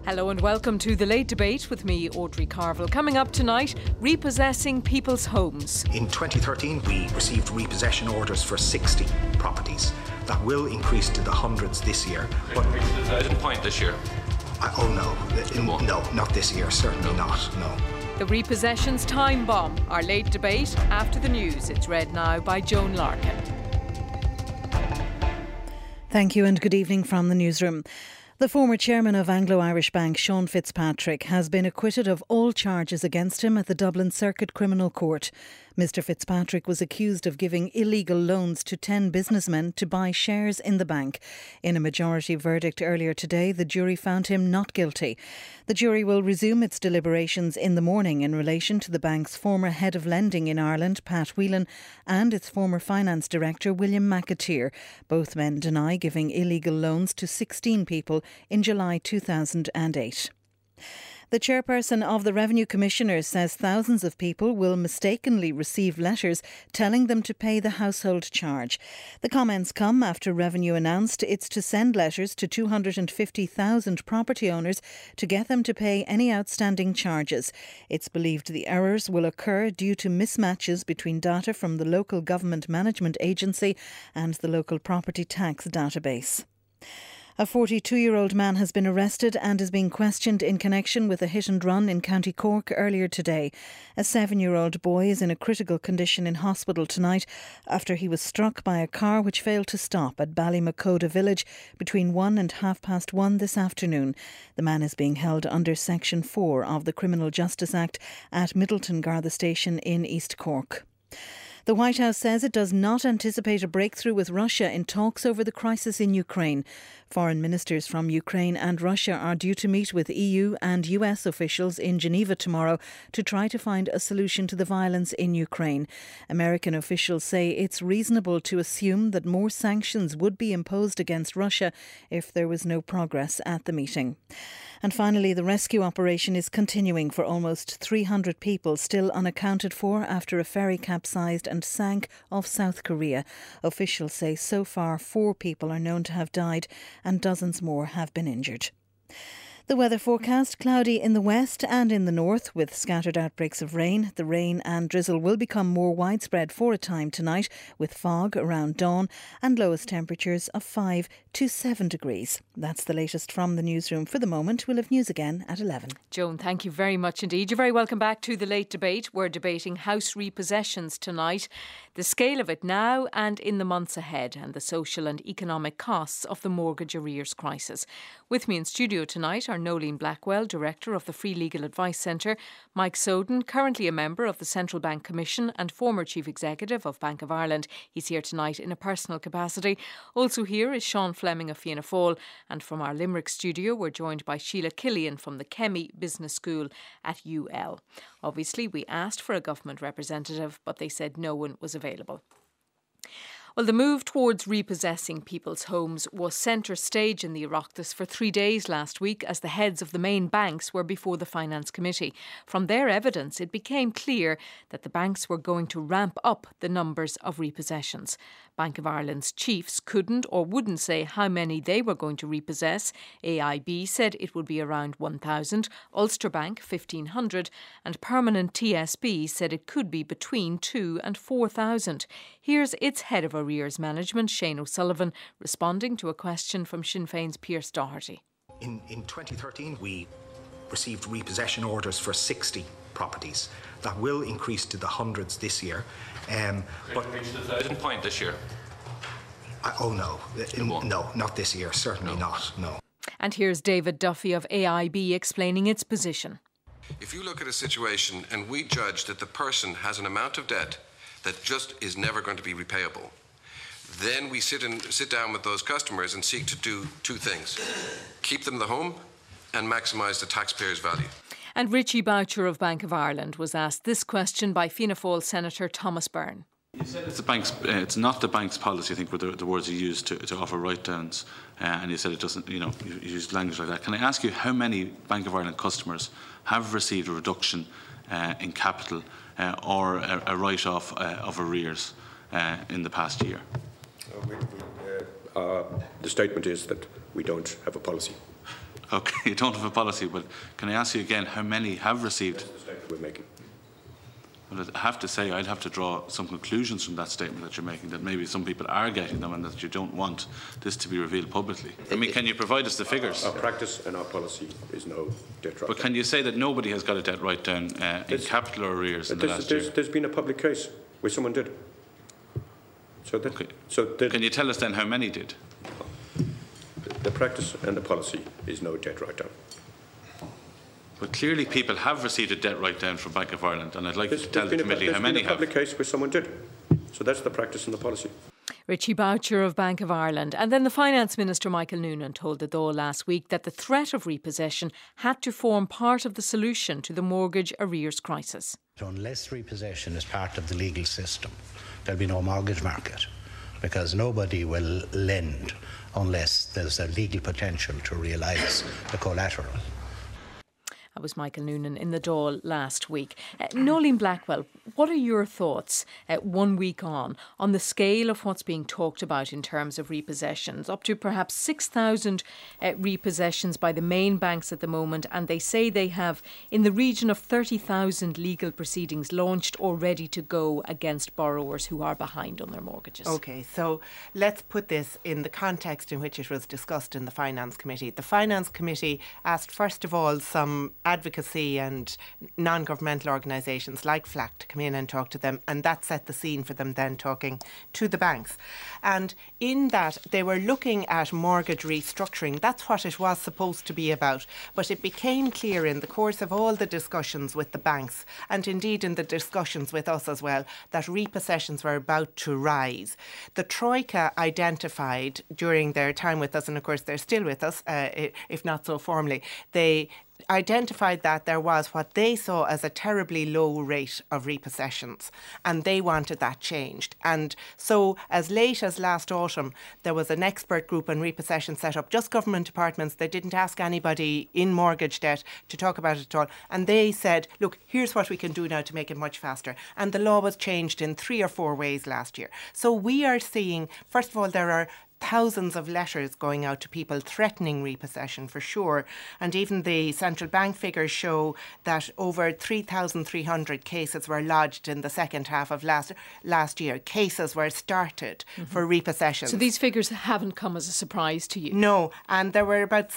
Hello and welcome to The Late Debate with me, Audrey Carville. Coming up tonight, repossessing people's homes. In 2013, we received repossession orders for 60 properties. That will increase to the hundreds this year. But increase to the 1,000 point this year? No, not this year, certainly not, no. The repossessions time bomb. Our late debate after the news. It's read now by Joan Larkin. Thank you and good evening from the newsroom. The former chairman of Anglo-Irish Bank, Sean Fitzpatrick, has been acquitted of all charges against him at the Dublin Circuit Criminal Court. Mr Fitzpatrick was accused of giving illegal loans to 10 businessmen to buy shares in the bank. In a majority verdict earlier today, the jury found him not guilty. The jury will resume its deliberations in the morning in relation to the bank's former head of lending in Ireland, Pat Whelan, and its former finance director, William McAteer. Both men deny giving illegal loans to 16 people in July 2008. The chairperson of the Revenue Commissioners says thousands of people will mistakenly receive letters telling them to pay the household charge. The comments come after Revenue announced it's to send letters to 250,000 property owners to get them to pay any outstanding charges. It's believed the errors will occur due to mismatches between data from the local government management agency and the local property tax database. A 42-year-old man has been arrested and is being questioned in connection with a hit and run in County Cork earlier today. A 7-year-old boy is in a critical condition in hospital tonight after he was struck by a car which failed to stop at Ballymacoda village between 1 and 1:30 this afternoon. The man is being held under Section 4 of the Criminal Justice Act at Middleton Garda Station in East Cork. The White House says it does not anticipate a breakthrough with Russia in talks over the crisis in Ukraine. Foreign ministers from Ukraine and Russia are due to meet with EU and US officials in Geneva tomorrow to try to find a solution to the violence in Ukraine. American officials say it's reasonable to assume that more sanctions would be imposed against Russia if there was no progress at the meeting. And finally, the rescue operation is continuing for almost 300 people still unaccounted for after a ferry capsized and sank off South Korea. Officials say so far 4 people are known to have died and dozens more have been injured. The weather forecast: cloudy in the west and in the north with scattered outbreaks of rain. The rain and drizzle will become more widespread for a time tonight with fog around dawn and lowest temperatures of 5 to 7 degrees. That's the latest from the newsroom. For the moment, we'll have news again at 11. Joan, thank you very much indeed. You're very welcome back to The Late Debate. We're debating house repossessions tonight, the scale of it now and in the months ahead, and the social and economic costs of the mortgage arrears crisis. With me in studio tonight are Nolene Blackwell, Director of the Free Legal Advice Centre, Mike Soden, currently a member of the Central Bank Commission and former Chief Executive of Bank of Ireland. He's here tonight in a personal capacity. Also here is Sean Fleming of Fianna Fáil, and from our Limerick studio we're joined by Sheila Killian from the Kemi Business School at UL. Obviously we asked for a government representative, but they said no one was available. Well, the move towards repossessing people's homes was centre stage in the Oireachtas for 3 days last week as the heads of the main banks were before the Finance Committee. From their evidence, it became clear that the banks were going to ramp up the numbers of repossessions. Bank of Ireland's chiefs couldn't or wouldn't say how many they were going to repossess. AIB said it would be around 1,000, Ulster Bank 1,500 and Permanent TSB said it could be between 2,000 and 4,000. Here's its head of arrears management, Shane O'Sullivan, responding to a question from Sinn Féin's Pearse Doherty. In 2013, we received repossession orders for 60 properties. That will increase to the hundreds this year. But increase to the 1,000 point this year? No, not this year, certainly not, no. And here's David Duffy of AIB explaining its position. If you look at a situation and we judge that the person has an amount of debt that just is never going to be repayable, then we sit down with those customers and seek to do 2 things: keep them in the home and maximise the taxpayer's value. And Richie Boucher of Bank of Ireland was asked this question by Fianna Fáil Senator Thomas Byrne. You said it's not the bank's policy, I think, were the words you used to offer write-downs, and you said it doesn't, you used language like that. Can I ask you how many Bank of Ireland customers have received a reduction in capital or a write-off of arrears in the past year? The statement is that we don't have a policy. Okay, you don't have a policy, but can I ask you again, how many have received? That's the statement we're making. Well, I have to say, I'd have to draw some conclusions from that statement that you're making, that maybe some people are getting them and that you don't want this to be revealed publicly. I mean, can you provide us the figures? Our practice and our policy is no debt write-down. But can you say that nobody has got a debt write-down in capital or arrears in the last year? There's been a public case where someone did. So that, okay. Can you tell us then how many did? The practice and the policy is no debt write-down. But clearly people have received a debt write-down from Bank of Ireland, and I'd like you to tell the committee how many have. There's been a public case where someone did. So that's the practice and the policy. Richie Boucher of Bank of Ireland. And then the Finance Minister, Michael Noonan, told the Dáil last week that the threat of repossession had to form part of the solution to the mortgage arrears crisis. So unless repossession is part of the legal system, there'll be no mortgage market, because nobody will lend unless there's a legal potential to realise the collateral. That was Michael Noonan in the Dáil last week. Nolene Blackwell, what are your thoughts 1 week on the scale of what's being talked about in terms of repossessions? Up to perhaps 6,000 repossessions by the main banks at the moment, and they say they have in the region of 30,000 legal proceedings launched or ready to go against borrowers who are behind on their mortgages. OK, so let's put this in the context in which it was discussed in the Finance Committee. The Finance Committee asked, first of all, some advocacy and non-governmental organisations like FLAC to come in and talk to them, and that set the scene for them then talking to the banks. And in that, they were looking at mortgage restructuring. That's what it was supposed to be about. But it became clear in the course of all the discussions with the banks, and indeed in the discussions with us as well, that repossessions were about to rise. The Troika identified during their time with us, and of course they're still with us, if not so formally, they identified that there was what they saw as a terribly low rate of repossessions, and they wanted that changed. And so as late as last autumn, there was an expert group on repossession set up, just government departments. They didn't ask anybody in mortgage debt to talk about it at all. And they said, look, here's what we can do now to make it much faster. And the law was changed in 3 or 4 ways last year. So we are seeing, first of all, there are thousands of letters going out to people threatening repossession for sure. And even the central bank figures show that over 3,300 cases were lodged in the second half of last year. Cases were started for repossession. So these figures haven't come as a surprise to you? No, and there were about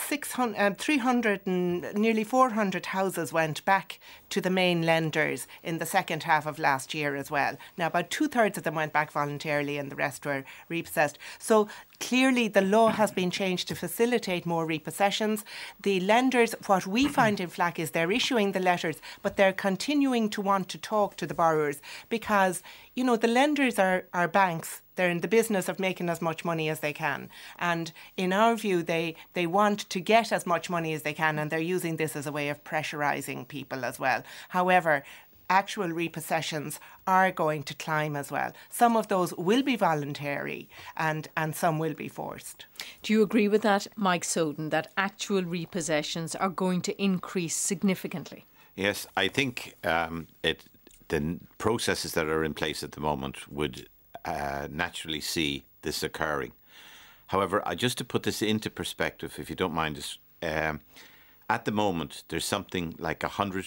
300 and nearly 400 houses went back to the main lenders in the second half of last year as well. Now, about 2/3 of them went back voluntarily and the rest were repossessed. So clearly the law has been changed to facilitate more repossessions. The lenders, what we find in FLAC is they're issuing the letters, but they're continuing to want to talk to the borrowers because, you know, the lenders are banks. They're in the business of making as much money as they can. And in our view, they want to get as much money as they can, and they're using this as a way of pressurising people as well. However, actual repossessions are going to climb as well. Some of those will be voluntary and some will be forced. Do you agree with that, Mike Soden, that actual repossessions are going to increase significantly? Yes, I think the processes that are in place at the moment would naturally see this occurring. However, just to put this into perspective, if you don't mind, at the moment, there's something like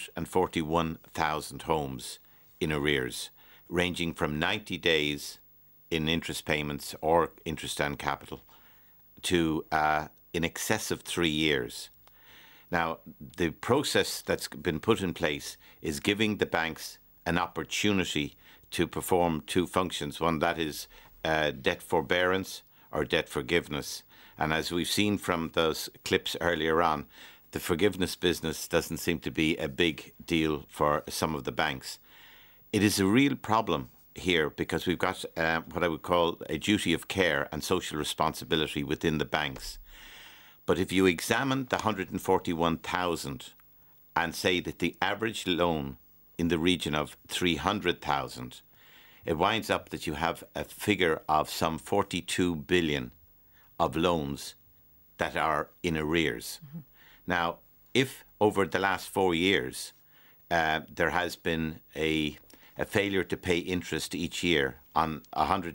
141,000 homes in arrears, ranging from 90 days in interest payments or interest and capital to in excess of 3 years. Now, the process that's been put in place is giving the banks an opportunity to perform 2 functions. One, that is debt forbearance or debt forgiveness. And as we've seen from those clips earlier on, the forgiveness business doesn't seem to be a big deal for some of the banks. It is a real problem here because we've got what I would call a duty of care and social responsibility within the banks. But if you examine the 141,000 and say that the average loan in the region of 300,000, it winds up that you have a figure of some 42 billion of loans that are in arrears. Mm-hmm. Now, if over the last 4 years there has been a failure to pay interest each year on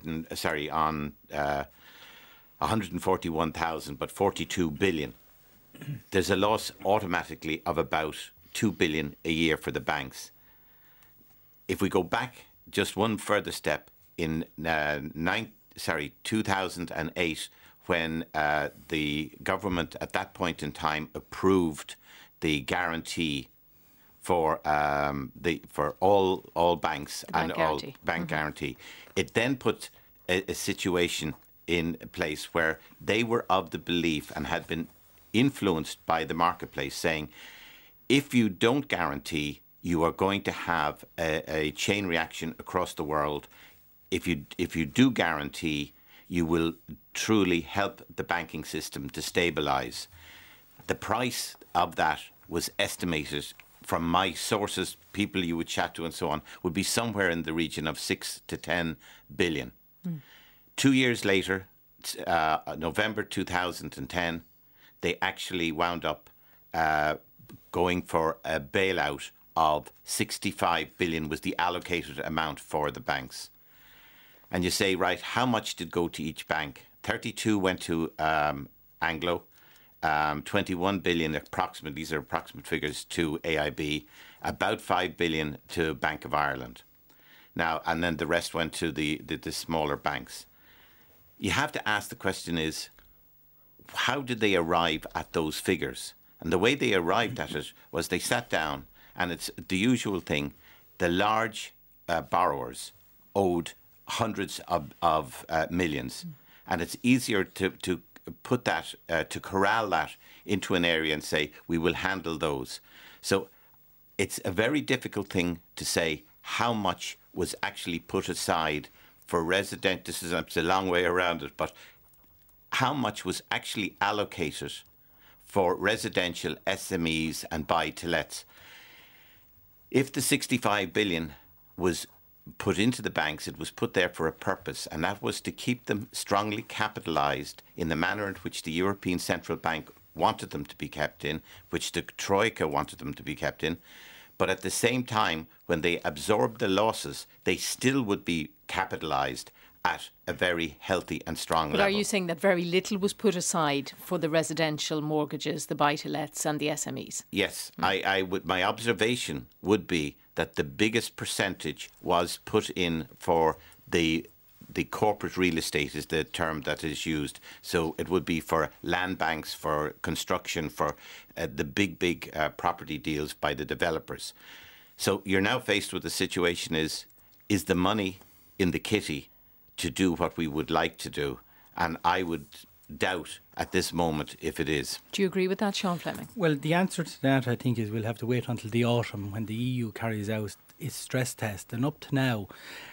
141,000, but 42 billion, there's a loss automatically of about 2 billion a year for the banks. If we go back just one further step, in 2008, when the government at that point in time approved the guarantee for all banks and all bank guarantee, it then put a situation in place where they were of the belief and had been influenced by the marketplace, saying, if you don't guarantee, you are going to have a chain reaction across the world. If you do guarantee, you will truly help the banking system to stabilise. The price of that was estimated, from my sources, people you would chat to and so on, would be somewhere in the region of 6 to 10 billion. 2 years later, November 2010, they actually wound up going for a bailout of 65 billion was the allocated amount for the banks. And you say, right, how much did go to each bank? 32 went to Anglo, 21 billion approximately, these are approximate figures, to AIB, about 5 billion to Bank of Ireland. Now, and then the rest went to the smaller banks. You have to ask the question is, how did they arrive at those figures? And the way they arrived at it was they sat down, and it's the usual thing, the large borrowers owed hundreds of millions. And it's easier to put that, to corral that into an area and say, we will handle those. So it's a very difficult thing to say how much was actually put aside for resident. This is a long way around it, but how much was actually allocated for residential SMEs and buy-to-lets? If the 65 billion was put into the banks, it was put there for a purpose, and that was to keep them strongly capitalised in the manner in which the European Central Bank wanted them to be kept in, which the Troika wanted them to be kept in. But at the same time, when they absorbed the losses, they still would be capitalised at a very healthy and strong level. But are you saying that very little was put aside for the residential mortgages, the buy-to-lets and the SMEs? Yes, I would. My observation would be that the biggest percentage was put in for the corporate real estate is the term that is used. So it would be for land banks, for construction, for the big property deals by the developers. So you're now faced with the situation is the money in the kitty to do what we would like to do? And I would doubt at this moment if it is. Do you agree with that, Sean Fleming? Well, the answer to that, I think, is we'll have to wait until the autumn when the EU carries out its stress test. And up to now,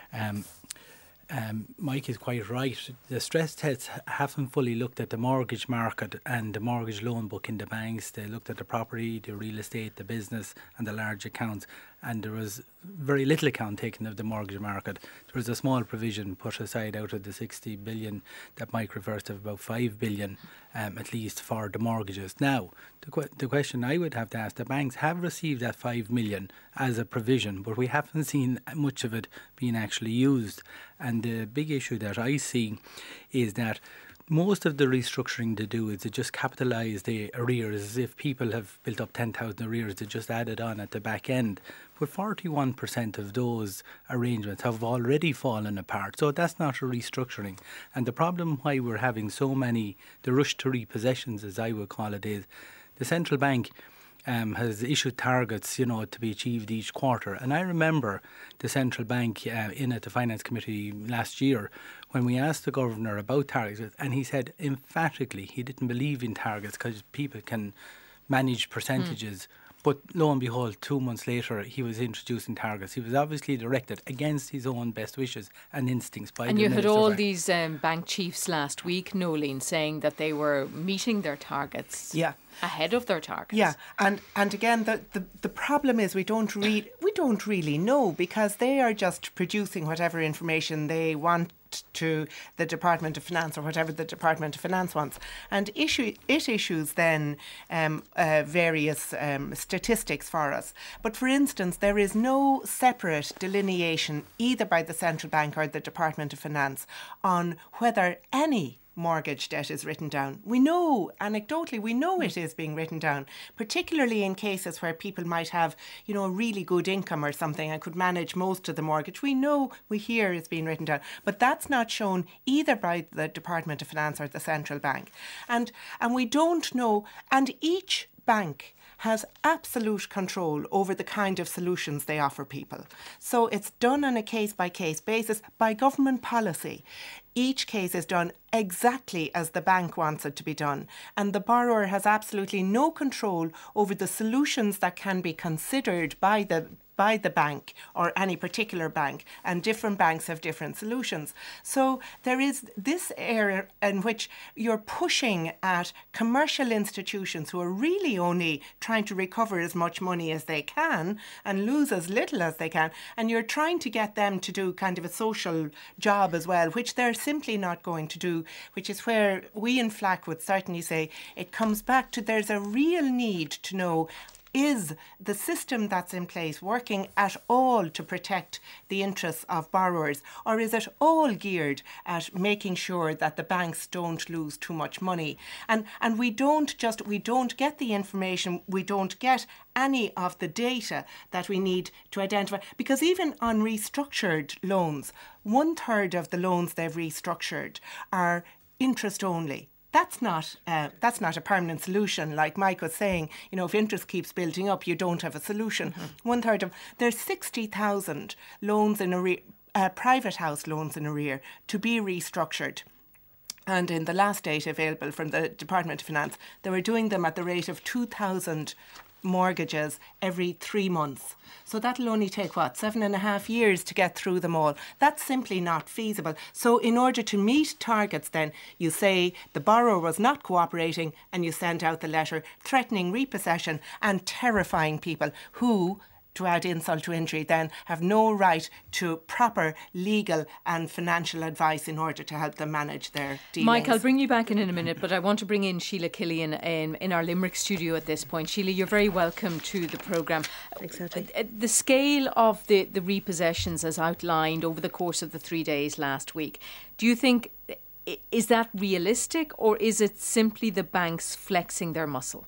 Mike is quite right. The stress tests haven't fully looked at the mortgage market and the mortgage loan book in the banks. They looked at the property, the real estate, the business and the large accounts. And there was very little account taken of the mortgage market. There was a small provision put aside out of the 60 billion that Mike refers to, about 5 billion at least for the mortgages. Now, the question I would have to ask, the banks have received that 5 million as a provision, but we haven't seen much of it being actually used. And the big issue that I see is that most of the restructuring to do is to just capitalise the arrears. As if people have built up 10,000 arrears, they just added on at the back end. But 41% of those arrangements have already fallen apart. So that's not a restructuring. And the problem why we're having so many, the rush to repossessions, as I would call it, is the central bank has issued targets, to be achieved each quarter. And I remember the central bank in at the Finance Committee last year when we asked the governor about targets, and he said emphatically he didn't believe in targets because people can manage percentages. But lo and behold, 2 months later, he was introducing targets. He was obviously directed against his own best wishes and instincts by the Minister. And you had all these bank chiefs last week, Nolene, saying that they were meeting their targets. Yeah. Ahead of their targets. Yeah, and again, the problem is we don't really know, because they are just producing whatever information they want to the Department of Finance or whatever the Department of Finance wants, and it issues then various statistics for us. But for instance, there is no separate delineation either by the Central Bank or the Department of Finance on whether any mortgage debt is written down. We know, anecdotally, we know it is being written down, particularly in cases where people might have, a really good income or something and could manage most of the mortgage. We know, we hear it's being written down. But that's not shown either by the Department of Finance or the Central Bank. And we don't know, and each bank has absolute control over the kind of solutions they offer people. So it's done on a case-by-case basis by government policy. Each case is done exactly as the bank wants it to be done, and the borrower has absolutely no control over the solutions that can be considered by the bank or any particular bank, and different banks have different solutions. So there is this area in which you're pushing at commercial institutions who are really only trying to recover as much money as they can and lose as little as they can, and you're trying to get them to do kind of a social job as well, which they're simply not going to do, which is where we in FLAC would certainly say it comes back to there's a real need to know, is the system that's in place working at all to protect the interests of borrowers, or is it all geared at making sure that the banks don't lose too much money? And we don't get the information, we don't get any of the data that we need to identify, because even on restructured loans, 1/3 of the loans they've restructured are interest only. That's not a permanent solution. Like Mike was saying, if interest keeps building up, you don't have a solution. 1/3 of there's 60,000 loans in arrear, private house loans in arrear to be restructured. And in the last data available from the Department of Finance, they were doing them at the rate of 2,000 mortgages every 3 months. So that'll only take, 7.5 years to get through them all. That's simply not feasible. So in order to meet targets then, you say the borrower was not cooperating and you send out the letter threatening repossession and terrifying people who, to add insult to injury, then have no right to proper legal and financial advice in order to help them manage their dealings. Mike, I'll bring you back in a minute, but I want to bring in Sheila Killian in our Limerick studio at this point. Sheila, you're very welcome to the programme. Exactly. The scale of the repossessions as outlined over the course of the 3 days last week, do you think, is that realistic, or is it simply the banks flexing their muscle?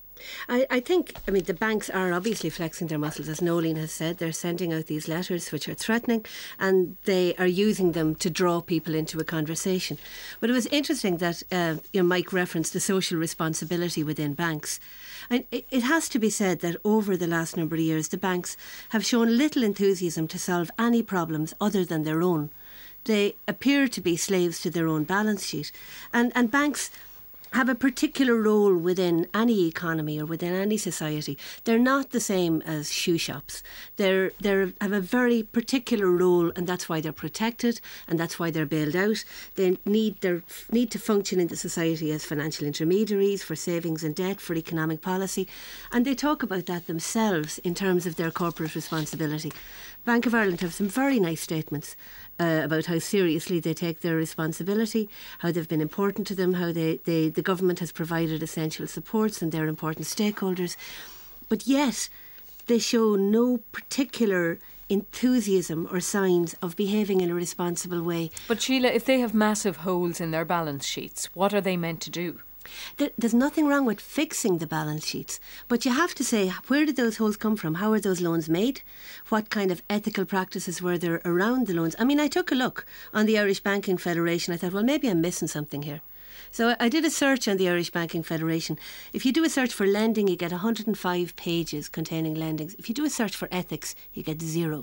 I think the banks are obviously flexing their muscles, as Nolene has said. They're sending out these letters which are threatening, and they are using them to draw people into a conversation. But it was interesting that Mike referenced the social responsibility within banks. And it has to be said that over the last number of years, the banks have shown little enthusiasm to solve any problems other than their own. They appear to be slaves to their own balance sheet. And banks have a particular role within any economy or within any society. They're not the same as shoe shops. They have a very particular role, and that's why they're protected, and that's why they're bailed out. They need to function in the society as financial intermediaries for savings and debt, for economic policy, and they talk about that themselves in terms of their corporate responsibility. Bank of Ireland have some very nice statements about how seriously they take their responsibility, how they've been important to them, how the government has provided essential supports and they're important stakeholders. But yet, they show no particular enthusiasm or signs of behaving in a responsible way. But Sheila, if they have massive holes in their balance sheets, what are they meant to do? There's nothing wrong with fixing the balance sheets, but you have to say, where did those holes come from? How were those loans made? What kind of ethical practices were there around the loans? I took a look on the Irish Banking Federation. I thought, well, maybe I'm missing something here. So I did a search on the Irish Banking Federation. If you do a search for lending, you get 105 pages containing lendings. If you do a search for ethics, you get 0.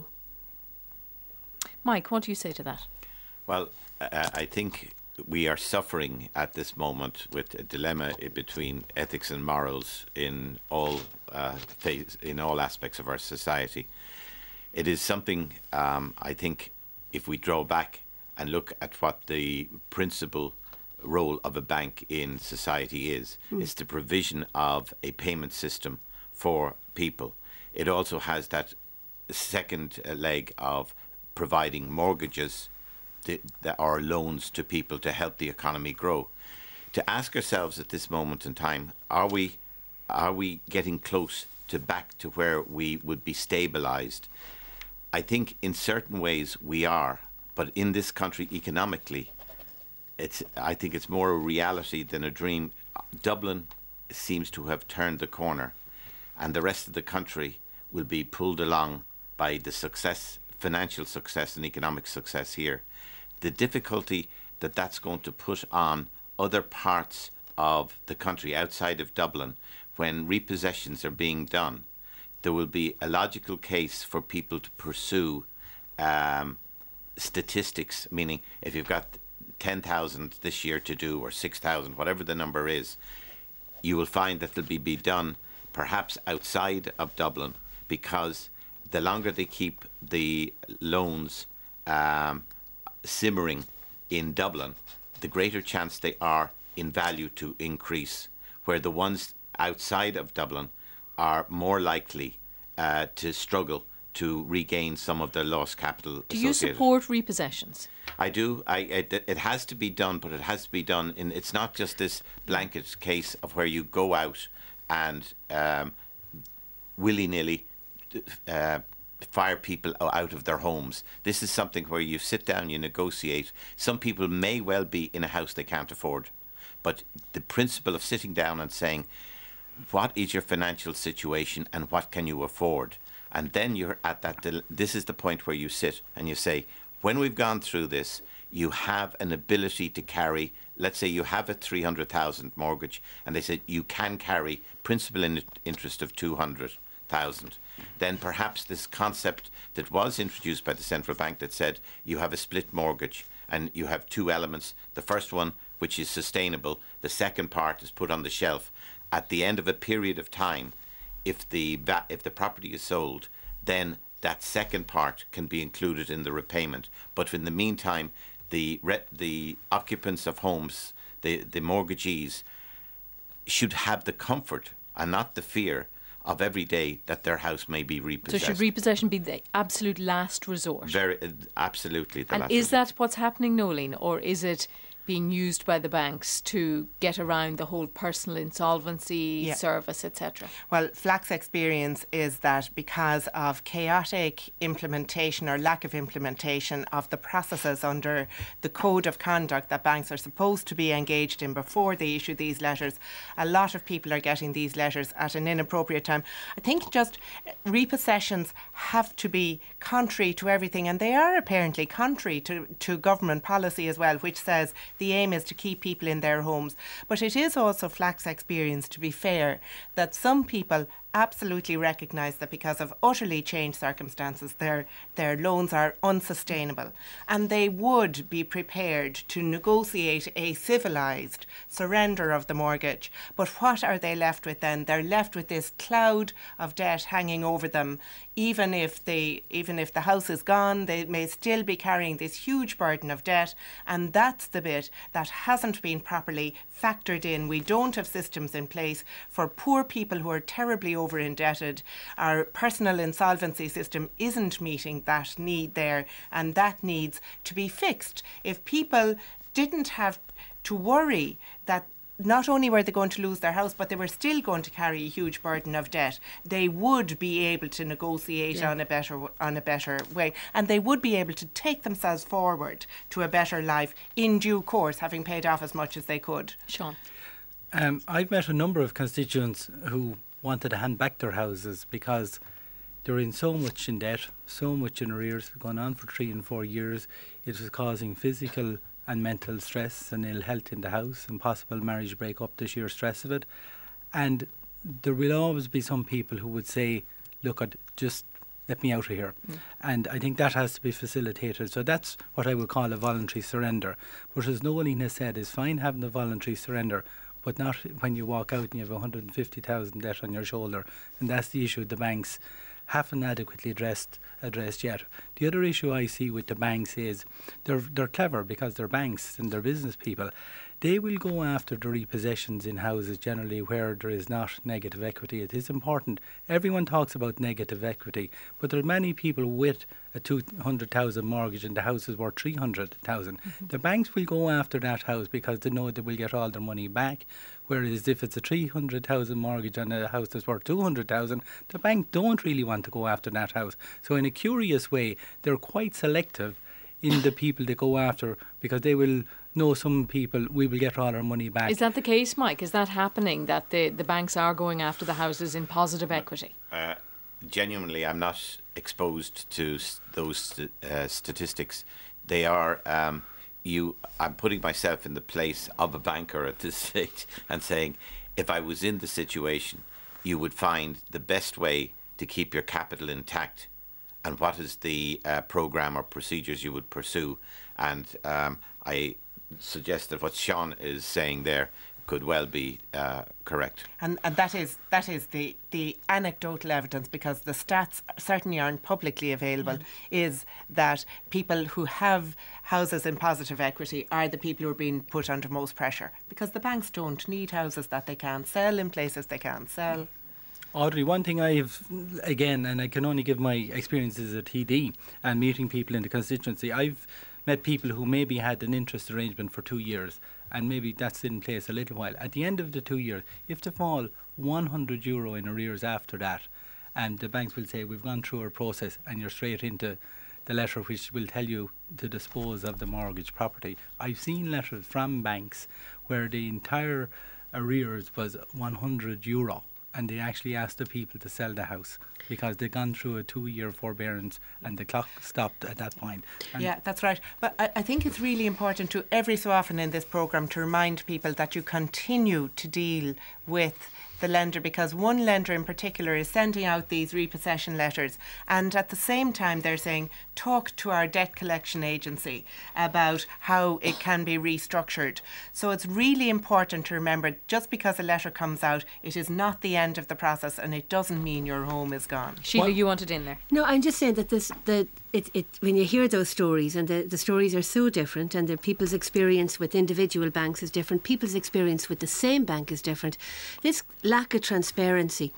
Mike, what do you say to that? Well, I think we are suffering at this moment with a dilemma between ethics and morals in all aspects of our society. It is something, I think, if we draw back and look at what the principal role of a bank in society is, it's the provision of a payment system for people. It also has that second leg of providing mortgages or loans to people to help the economy grow. To ask ourselves at this moment in time, are we getting close to back to where we would be stabilised? I think in certain ways we are, but in this country economically, I think it's more a reality than a dream. Dublin seems to have turned the corner, and the rest of the country will be pulled along by the success, financial success and economic success here. The difficulty that that's going to put on other parts of the country outside of Dublin, when repossessions are being done, there will be a logical case for people to pursue statistics, meaning if you've got 10,000 this year to do, or 6,000, whatever the number is, you will find that they'll be done perhaps outside of Dublin, because the longer they keep the loans simmering in Dublin, the greater chance they are in value to increase, where the ones outside of Dublin are more likely to struggle to regain some of their lost capital. Do you support repossessions? I do. It has to be done, but it has to be done in. It's not just this blanket case of where you go out and willy-nilly fire people out of their homes. This is something where you sit down, you negotiate. Some people may well be in a house they can't afford, but the principle of sitting down and saying, what is your financial situation and what can you afford? And then you're at that, this is the point where you sit and you say, when we've gone through this, you have an ability to carry, let's say you have a 300,000 mortgage, and they said you can carry principal and interest of 200,000. Then perhaps this concept that was introduced by the central bank that said you have a split mortgage and you have two elements. The first one, which is sustainable, the second part is put on the shelf. At the end of a period of time, if the property is sold, then that second part can be included in the repayment. But in the meantime, the occupants of homes, the mortgagees, should have the comfort and not the fear of every day that their house may be repossessed. So should repossession be the absolute last resort? Absolutely. And is that what's happening, Nolene, or is it being used by the banks to get around the whole personal insolvency service, etc.? Well, Flack's experience is that because of chaotic implementation or lack of implementation of the processes under the code of conduct that banks are supposed to be engaged in before they issue these letters, a lot of people are getting these letters at an inappropriate time. I think just repossessions have to be contrary to everything, and they are apparently contrary to government policy as well, which says the aim is to keep people in their homes. But it is also Flack's experience, to be fair, that some people absolutely recognise that because of utterly changed circumstances, their loans are unsustainable, and they would be prepared to negotiate a civilised surrender of the mortgage. But what are they left with then? They're left with this cloud of debt hanging over them. Even if the house is gone, they may still be carrying this huge burden of debt, and that's the bit that hasn't been properly factored in. We don't have systems in place for poor people who are terribly over indebted. Our personal insolvency system isn't meeting that need there, and that needs to be fixed. If people didn't have to worry that not only were they going to lose their house, but they were still going to carry a huge burden of debt, they would be able to negotiate on a better way, and they would be able to take themselves forward to a better life in due course, having paid off as much as they could. Sean? I've met a number of constituents who wanted to hand back their houses because they're in so much in debt, so much in arrears, going on for 3 and 4 years. It was causing physical and mental stress and ill health in the house, and possible marriage break-up, the sheer stress of it. And there will always be some people who would say, look, just let me out of here. And I think that has to be facilitated. So that's what I would call a voluntary surrender. But as Nolene has said, it's fine having a voluntary surrender, but not when you walk out and you have 150,000 debt on your shoulder. And that's the issue the banks haven't adequately addressed yet. The other issue I see with the banks is they're clever because they're banks and they're business people. They will go after the repossessions in houses generally where there is not negative equity. It is important. Everyone talks about negative equity, but there are many people with a 200,000 mortgage and the house is worth 300,000. The banks will go after that house because they know they will get all their money back. Whereas if it's a 300,000 mortgage on a house that's worth 200,000, the bank don't really want to go after that house. So in a curious way, they're quite selective in the people they go after because they will no, some people, we will get all our money back. Is that the case, Mike? Is that happening, that the banks are going after the houses in positive equity? Genuinely, I'm not exposed to those statistics. They are... I'm putting myself in the place of a banker at this stage and saying, if I was in the situation, you would find the best way to keep your capital intact and what is the programme or procedures you would pursue. And I suggest that what Sean is saying there could well be correct. And that is the anecdotal evidence, because the stats certainly aren't publicly available, is that people who have houses in positive equity are the people who are being put under most pressure, because the banks don't need houses that they can't sell in places they can't sell. Audrey, one thing again, and I can only give my experiences at TD and meeting people in the constituency, I've met people who maybe had an interest arrangement for 2 years, and maybe that's in place a little while. At the end of the 2 years, if they fall €100 in arrears after that, and the banks will say, we've gone through our process, and you're straight into the letter which will tell you to dispose of the mortgage property. I've seen letters from banks where the entire arrears was €100, and they actually asked the people to sell the house because they'd gone through a 2-year forbearance and the clock stopped at that point. And yeah, that's right. But I think it's really important to, every so often in this programme, to remind people that you continue to deal with the lender, because one lender in particular is sending out these repossession letters, and at the same time they're saying, talk to our debt collection agency about how it can be restructured. So it's really important to remember, just because a letter comes out, it is not the end of the process, and it doesn't mean your home is gone. Sheila, you wanted in there? No, I'm just saying that when you hear those stories, and the stories are so different, and the people's experience with individual banks is different, people's experience with the same bank is different, this lack of transparency,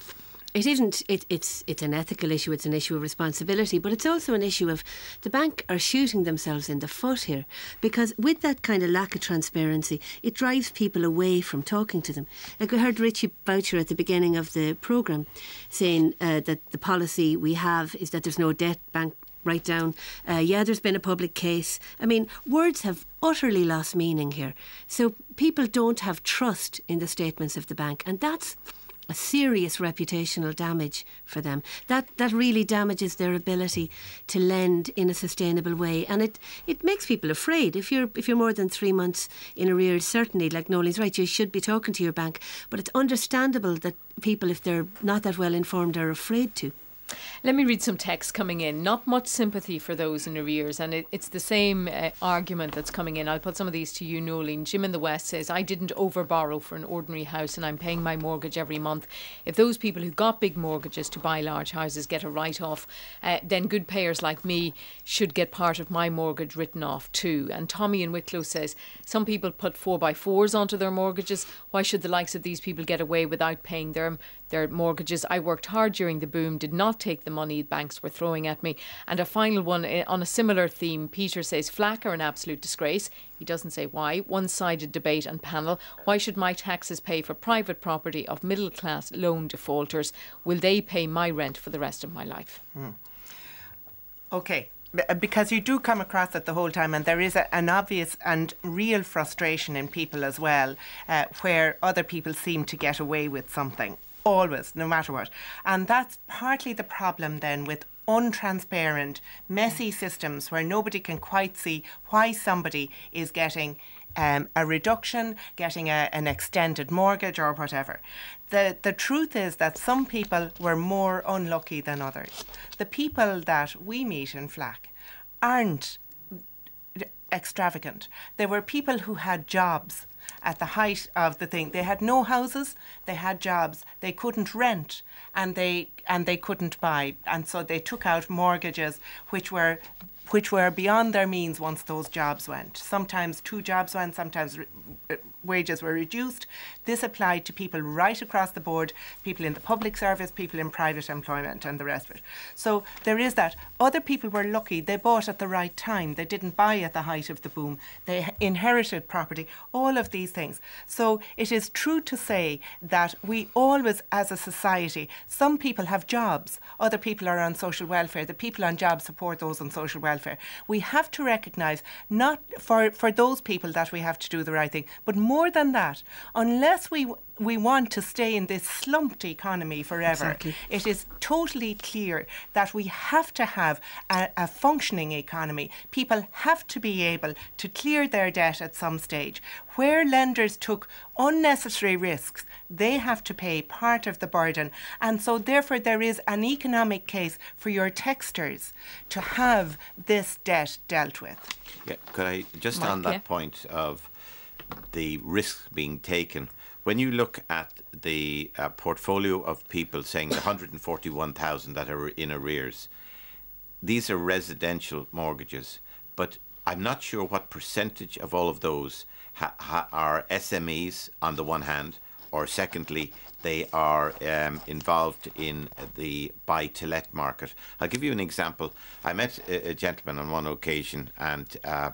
it's an ethical issue, it's an issue of responsibility, but it's also an issue of the bank are shooting themselves in the foot here, because with that kind of lack of transparency, it drives people away from talking to them. Like we heard Richie Boucher at the beginning of the programme saying that the policy we have is that there's no debt bank write down. There's been a public case. I mean, words have utterly lost meaning here. So people don't have trust in the statements of the bank, and that's a serious reputational damage for them. That really damages their ability to lend in a sustainable way, and it makes people afraid. If you're more than 3 months in arrears, certainly, like Nolan's right, you should be talking to your bank, but it's understandable that people, if they're not that well informed, are afraid to. Let me read some text coming in. Not much sympathy for those in arrears, and it's the same argument that's coming in. I'll put some of these to you, Nolene. Jim in the West says, I didn't overborrow for an ordinary house and I'm paying my mortgage every month. If those people who got big mortgages to buy large houses get a write-off, then good payers like me should get part of my mortgage written off too. And Tommy in Wicklow says, some people put 4x4s onto their mortgages. Why should the likes of these people get away without paying their mortgages? I worked hard during the boom, did not take the money banks were throwing at me. And a final one on a similar theme. Peter says, FLAC are an absolute disgrace. He doesn't say why. One-sided debate and panel. Why should my taxes pay for private property of middle-class loan defaulters? Will they pay my rent for the rest of my life? OK. Because you do come across it the whole time, and there is an obvious and real frustration in people as well, where other people seem to get away with something. Always, no matter what. And that's partly the problem then with untransparent, messy systems where nobody can quite see why somebody is getting a reduction, getting an extended mortgage or whatever. The truth is that some people were more unlucky than others. The people that we meet in FLAC aren't extravagant. They were people who had jobs at the height of the thing. They had no houses, they had jobs, they couldn't rent, and they couldn't buy, and so they took out mortgages which were beyond their means once those jobs went. Sometimes 2 jobs went, sometimes wages were reduced. This applied to people right across the board, people in the public service, people in private employment and the rest of it. So there is that. Other people were lucky. They bought at the right time. They didn't buy at the height of the boom. They inherited property, all of these things. So it is true to say that we always, as a society, some people have jobs, other people are on social welfare. The people on jobs support those on social welfare. We have to recognise, not for those people that we have to do the right thing, but more than that, unless we want to stay in this slumped economy forever. Exactly. It is totally clear that we have to have a functioning economy. People have to be able to clear their debt at some stage. Where lenders took unnecessary risks, they have to pay part of the burden. And so therefore there is an economic case for your texters to have this debt dealt with. Yeah, could I just Mike, on that point of the risks being taken, when you look at the portfolio of people saying the 141,000 that are in arrears, these are residential mortgages, but I'm not sure what percentage of all of those are SMEs on the one hand, or secondly, they are involved in the buy-to-let market. I'll give you an example. I met a gentleman on one occasion, and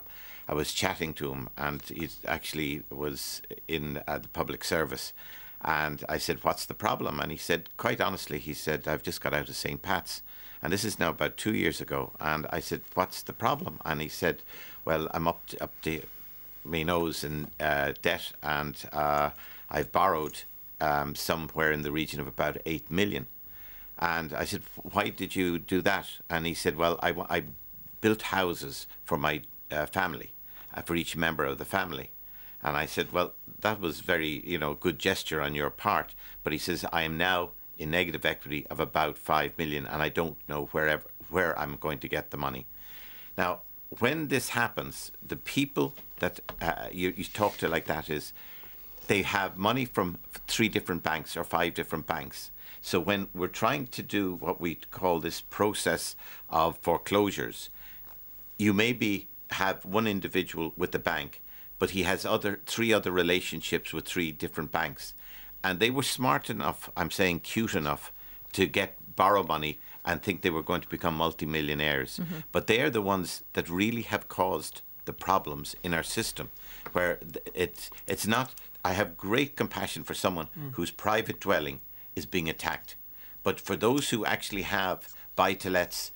I was chatting to him, and he actually was in the public service. And I said, what's the problem? And he said, quite honestly, he said, I've just got out of St. Pat's. And this is now about 2 years ago. And I said, what's the problem? And he said, well, I'm up to my nose in debt, and I've borrowed somewhere in the region of about 8 million. And I said, why did you do that? And he said, well, I built houses for my family, for each member of the family. And I said, well, that was very, good gesture on your part. But he says, I am now in negative equity of about 5 million, and I don't know where I'm going to get the money. Now, when this happens, the people that you talk to like that is, they have money from 3 different banks or 5 different banks. So when we're trying to do what we call this process of foreclosures, you maybe have one individual with the bank, but he has 3 other relationships with 3 different banks. And they were smart enough, I'm saying cute enough, to borrow money and think they were going to become multimillionaires. Mm-hmm. But they are the ones that really have caused the problems in our system, where it's not. I have great compassion for someone whose private dwelling is being attacked. But for those who actually have buy-to-lets,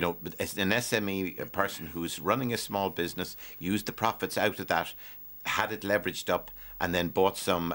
as an SME person who's running a small business, used the profits out of that, had it leveraged up, and then bought some,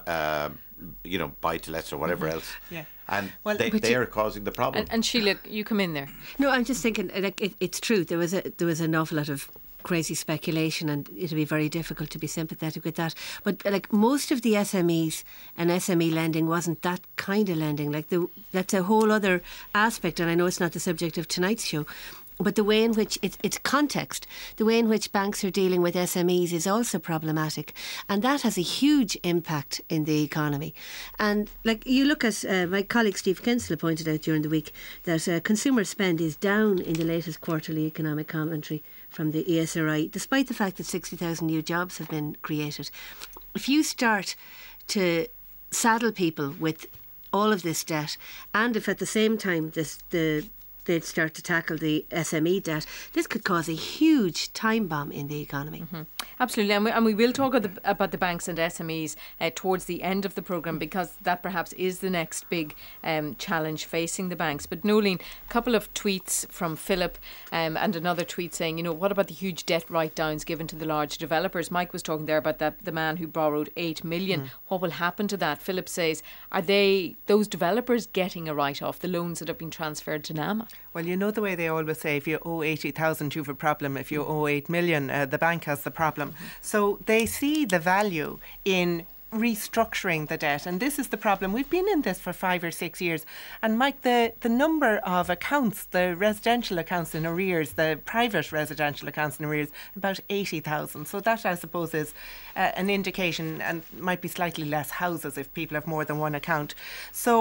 buy-to-lets or whatever else. Yeah. And they are causing the problem. And Sheila, you come in there. No, I'm just thinking, it's true. There was an awful lot of crazy speculation, and it'll be very difficult to be sympathetic with that. But most of the SMEs and SME lending wasn't that kind of lending. That's a whole other aspect, and I know it's not the subject of tonight's show. But the way in which it's context, the way in which banks are dealing with SMEs is also problematic, and that has a huge impact in the economy. And you look at my colleague Steve Kinsella pointed out during the week that consumer spend is down in the latest quarterly economic commentary from the ESRI, despite the fact that 60,000 new jobs have been created. If you start to saddle people with all of this debt, and if at the same time they'd start to tackle the SME debt, this could cause a huge time bomb in the economy. Mm-hmm. Absolutely, and we will talk about the banks and SMEs towards the end of the programme, because that perhaps is the next big challenge facing the banks. But Nolene, a couple of tweets from Philip and another tweet saying, what about the huge debt write-downs given to the large developers? Mike was talking there about the man who borrowed 8 million. What will happen to that? Philip says, are those developers getting a write-off, the loans that have been transferred to NAMA? Well, the way they always say, if you owe 80,000, you have a problem. If you owe 8 million, the bank has the problem. So they see the value in restructuring the debt, and this is the problem. We've been in this for 5 or 6 years, and Mike, the number of accounts, the residential accounts in arrears, the private residential accounts in arrears, about 80,000. So that, I suppose, is an indication, and might be slightly less houses if people have more than one account. So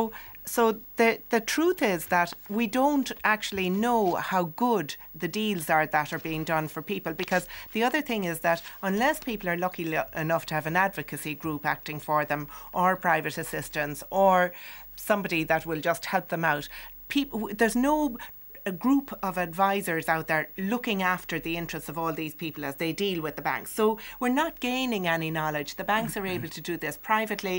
So the truth is that we don't actually know how good the deals are that are being done for people, because the other thing is that unless people are lucky enough to have an advocacy group acting for them, or private assistance, or somebody that will just help them out, there's no a group of advisors out there looking after the interests of all these people as they deal with the banks. So we're not gaining any knowledge. The banks are able to do this privately,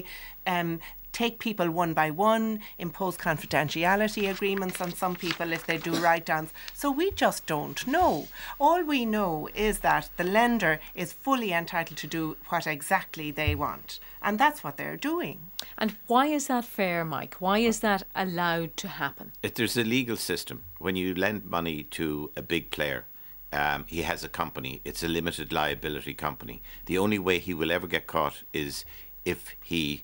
take people one by one, impose confidentiality agreements on some people if they do write-downs. So we just don't know. All we know is that the lender is fully entitled to do what exactly they want. And that's what they're doing. And why is that fair, Mike? Why is that allowed to happen? There's a legal system. When you lend money to a big player, he has a company. It's a limited liability company. The only way he will ever get caught is if he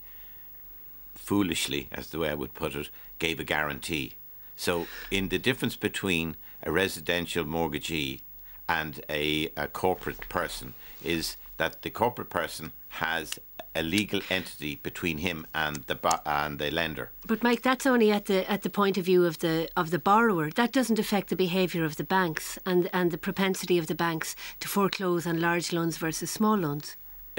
foolishly, as the way I would put it, gave a guarantee. So in the difference between a residential mortgagee and a corporate person is that the corporate person has a legal entity between him and the lender. But Mike, that's only at the point of view of the borrower. That doesn't affect the behaviour of the banks and the propensity of the banks to foreclose on large loans versus small loans.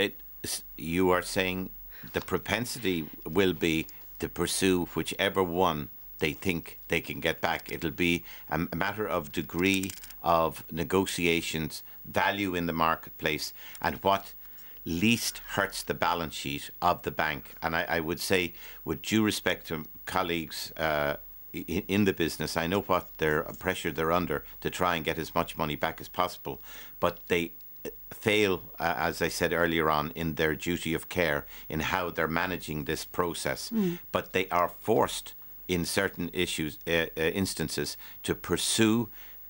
You are saying the propensity will be to pursue whichever one they think they can get back. It'll be a matter of degree of negotiations, value in the marketplace, and what least hurts the balance sheet of the bank. And I would say, with due respect to colleagues in the business, I know what pressure they're under to try and get as much money back as possible, but they fail, as I said earlier on, in their duty of care in how they're managing this process. But they are forced in certain instances to pursue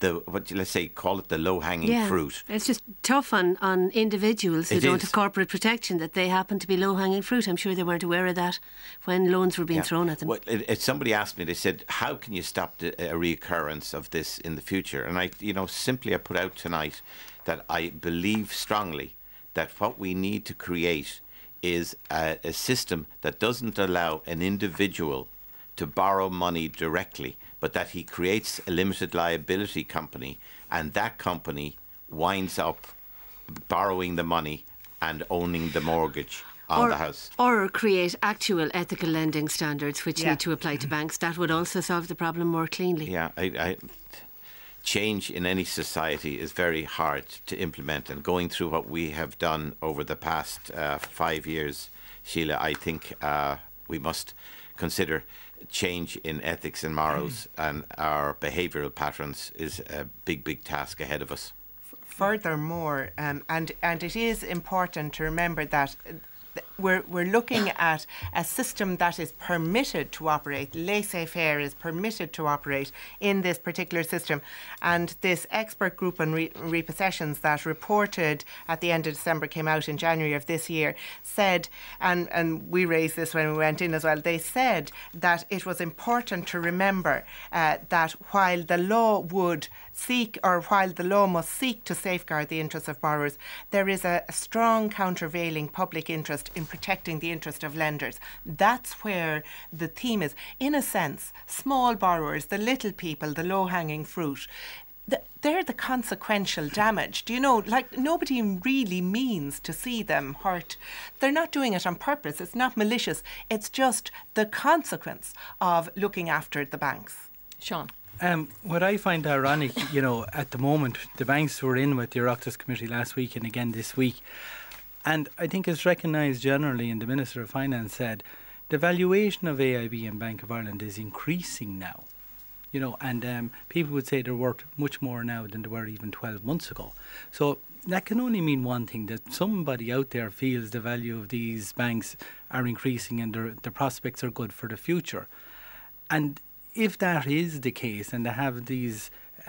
call it the low-hanging fruit. It's just tough on individuals who don't have corporate protection that they happen to be low-hanging fruit. I'm sure they weren't aware of that when loans were being thrown at them. Well, somebody asked me, they said, how can you stop a recurrence of this in the future? And I put out tonight that I believe strongly that what we need to create is a system that doesn't allow an individual to borrow money directly, but that he creates a limited liability company, and that company winds up borrowing the money and owning the mortgage on the house. Or create actual ethical lending standards which need to apply to banks. That would also solve the problem more cleanly. Yeah, change in any society is very hard to implement, and going through what we have done over the past 5 years, Sheila, I think we must consider change in ethics and morals and our behavioural patterns is a big task ahead of us. Furthermore, and it is important to remember that we're looking at a system that is permitted to operate. Laissez-faire is permitted to operate in this particular system. And this expert group on repossessions that reported at the end of December, came out in January of this year, said, and we raised this when we went in as well, they said that it was important to remember that while the law would seek, or while the law must seek to safeguard the interests of borrowers, there is a strong countervailing public interest in protecting the interest of lenders. That's where the theme is. In a sense, small borrowers, the little people, the low-hanging fruit, they're the consequential damage. Do you know, like, nobody really means to see them hurt. They're not doing it on purpose. It's not malicious. It's just the consequence of looking after the banks. Sean? What I find ironic, at the moment, the banks were in with the Oireachtas Committee last week and again this week. And I think it's recognised generally, and the Minister of Finance said, the valuation of AIB and Bank of Ireland is increasing now. And people would say they're worth much more now than they were even 12 months ago. So that can only mean one thing, that somebody out there feels the value of these banks are increasing and the prospects are good for the future. And if that is the case, and they have these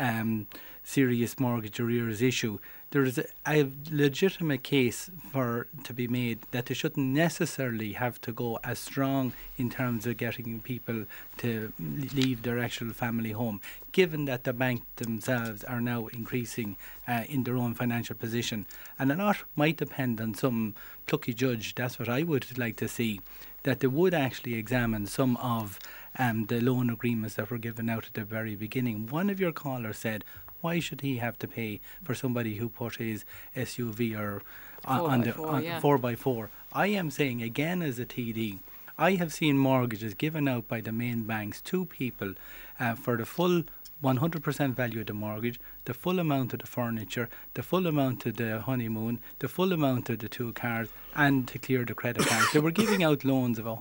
serious mortgage arrears issue, there is a legitimate case to be made that they shouldn't necessarily have to go as strong in terms of getting people to leave their actual family home, given that the bank themselves are now increasing in their own financial position. And a lot might depend on some plucky judge, that's what I would like to see, that they would actually examine some of the loan agreements that were given out at the very beginning. One of your callers said, why should he have to pay for somebody who put his SUV or on 4x4? I am saying again as a TD, I have seen mortgages given out by the main banks to people for the full 100% value of the mortgage, the full amount of the furniture, the full amount of the honeymoon, the full amount of the 2 cars, and to clear the credit card. They were giving out loans of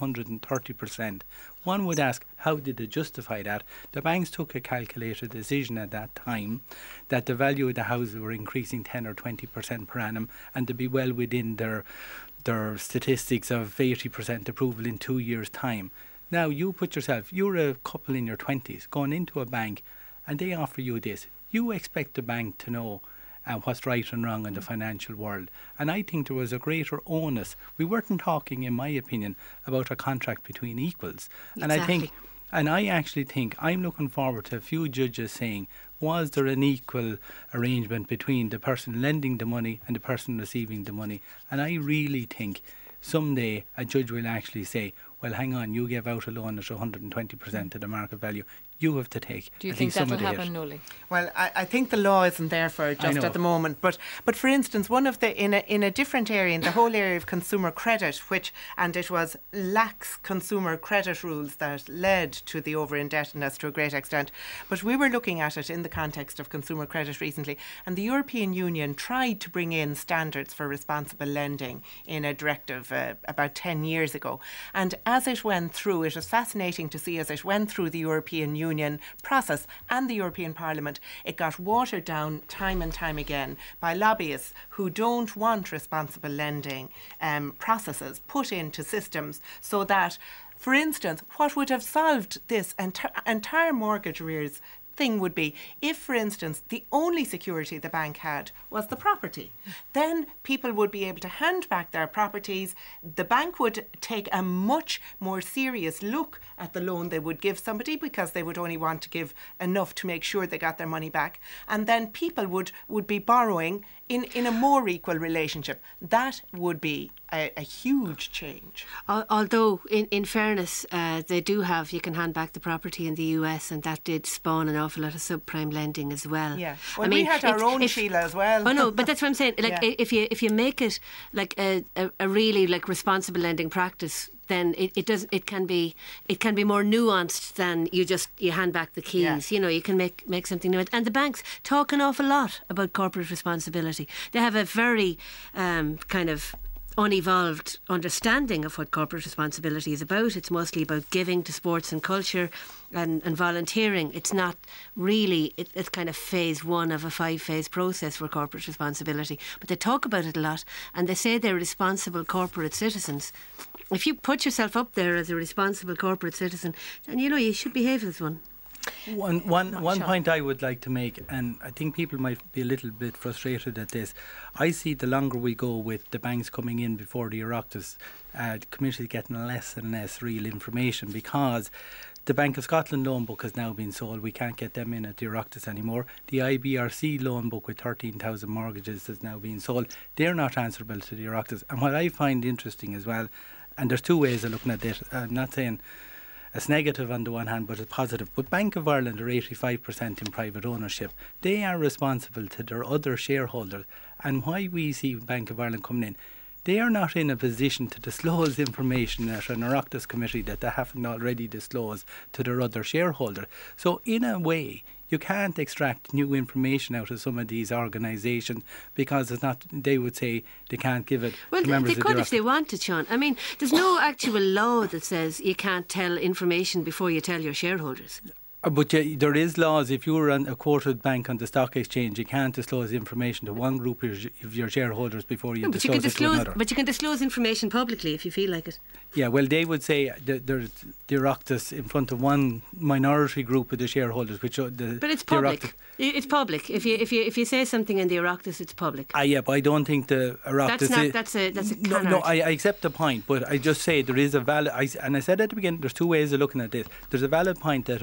130%. One would ask, how did they justify that? The banks took a calculated decision at that time that the value of the houses were increasing 10 or 20% per annum, and to be well within their statistics of 80% approval in 2 years' time. Now, you put yourself, you're a couple in your 20s going into a bank and they offer you this. You expect the bank to know what's right and wrong in the financial world. And I think there was a greater onus. We weren't talking, in my opinion, about a contract between equals. Exactly. And I actually think, I'm looking forward to a few judges saying, was there an equal arrangement between the person lending the money and the person receiving the money? And I really think someday a judge will actually say, well, hang on, you gave out a loan at 120% of the market value. You have to take. Do you think that will happen, Nolly? Well, I think the law isn't there for it just at the moment. But for instance, one of the in a different area, in the whole area of consumer credit, and it was lax consumer credit rules that led to the over-indebtedness to a great extent. But we were looking at it in the context of consumer credit recently, and the European Union tried to bring in standards for responsible lending in a directive about 10 years ago. And as it went through, it was fascinating to see as it went through the European Union process and the European Parliament, it got watered down time and time again by lobbyists who don't want responsible lending processes put into systems, so that, for instance, what would have solved this entire mortgage arrears thing would be if, for instance, the only security the bank had was the property. Then people would be able to hand back their properties. The bank would take a much more serious look at the loan they would give somebody, because they would only want to give enough to make sure they got their money back. And then people would be borrowing in a more equal relationship. That would be a huge change. Although, in fairness, they do have, you can hand back the property in the US, and that did spawn an awful lot of subprime lending as well. Yeah, well, we had our own, Sheila, as well. Oh no, but that's what I'm saying. Like, if you make it like a really like responsible lending practice, then it can be more nuanced than you hand back the keys. Yeah. You know, you can make something new. And the banks talk an awful lot about corporate responsibility. They have a very kind of unevolved understanding of what corporate responsibility is about. It's mostly about giving to sports and culture and volunteering. It's not really, it's kind of phase 1 of a 5-phase process for corporate responsibility. But they talk about it a lot, and they say they're responsible corporate citizens. If you put yourself up there as a responsible corporate citizen, then you know you should behave as one. One point I would like to make, and I think people might be a little bit frustrated at this. I see the longer we go with the banks coming in before the Oireachtas, the community getting less and less real information, because the Bank of Scotland loan book has now been sold. We can't get them in at the Oireachtas anymore. The IBRC loan book with 13,000 mortgages has now been sold. They're not answerable to the Oireachtas. And what I find interesting as well, and there's two ways of looking at this, I'm not saying it's negative on the one hand, but it's positive. But Bank of Ireland are 85% in private ownership. They are responsible to their other shareholders. And why we see Bank of Ireland coming in, they are not in a position to disclose information at an Oireachtas committee that they haven't already disclosed to their other shareholder. So in a way, you can't extract new information out of some of these organisations, because it's not, they would say they can't give it to members of the Oireachtas. Well, they could if they wanted, Sean. I mean, there's no actual law that says you can't tell information before you tell your shareholders. But there is laws. If you're a quoted bank on the stock exchange, you can't disclose information to one group of your shareholders before you disclose it to another. But you can disclose information publicly if you feel like it. Yeah, well, they would say there's the Oireachtas in front of one minority group of the shareholders, which but it's public. It's public. If you say something in the Oireachtas, it's public. Yeah, but I don't think the Oireachtas. That's a no. I accept the point, but I just say there is a valid. And I said at the beginning, there's two ways of looking at this. There's a valid point that an Oireachtas